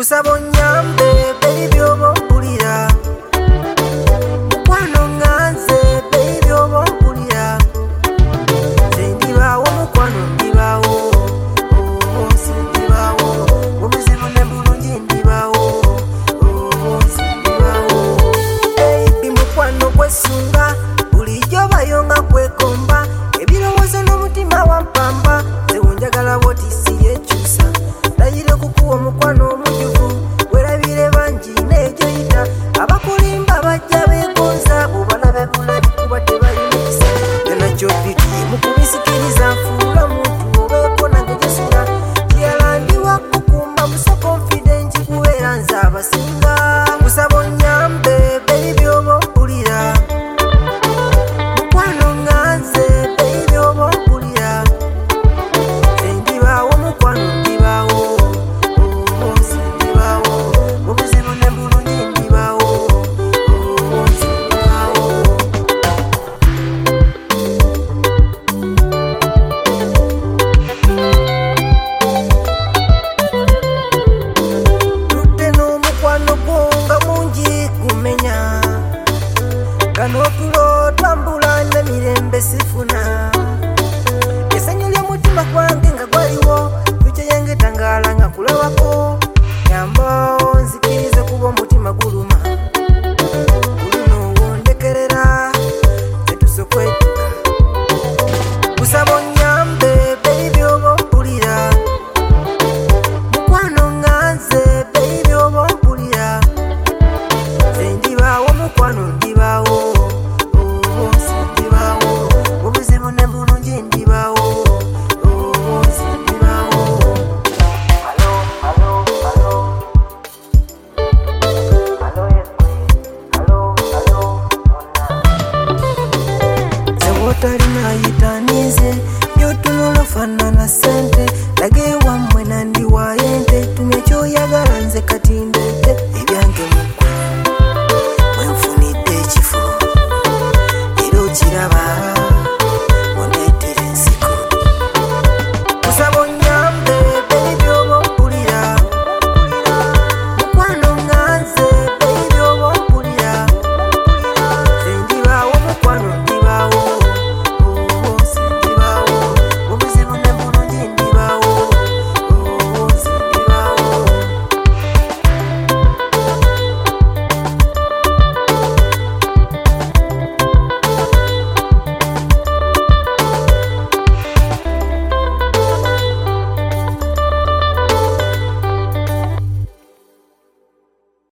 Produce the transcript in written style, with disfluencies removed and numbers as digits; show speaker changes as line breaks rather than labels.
kusaba onyambe baby oba mpulira mukwano nganze baby oba mpulira nze ndibaawo mukwano ndibaawo nze ndibaawo obuzibu ne bulungi ndibaawo nze ndibaawo baby mukwano gwesunga bulijjo bayonga kwekomba ebirowoozo n'omutima wampamba nze njagala bwotisi yekyusa ndayire kukuwa mukwano omujuvu werabire bangi n'egyoyita abakulimba bajja beegonza bubalabe bulali kuba tebalimisa yonakyobbiki mukubisikiriza nfuula muntu obeeko nange gyesula kyalandiwa kukumba musa confidenti kubeera nze abasinga kusaba onyambe baby oba mpulira mukwano nganze baby oba mpulira nze ndibaawo mukwano ndibaawo nze ndibaawo obuzibu ne bulungi ndibaawo nze ndibaawo tudde n'omukwano gwo nga mungi gumenya gano otulo twambula n'emirembe sifuna essanyu ly'omutima gwange nga gwaliwo tukyeyengetangaala nga kulabako yambawo nzikirize kuba omutima guluma gulino wondekerera tetusokwetuka kusaba onyambe baby oba mpulira mukwano nganze baby oba mpulira nze ndibaawo mukwano ndibaawo nze ndibaawo obuzibu ne bulungi ndibaawo nze ndibaawo nze wotalina ayitanize byotunula ofaanana ssente laga ewammwe nandiwaayo ente tumya kyoyagala nze kati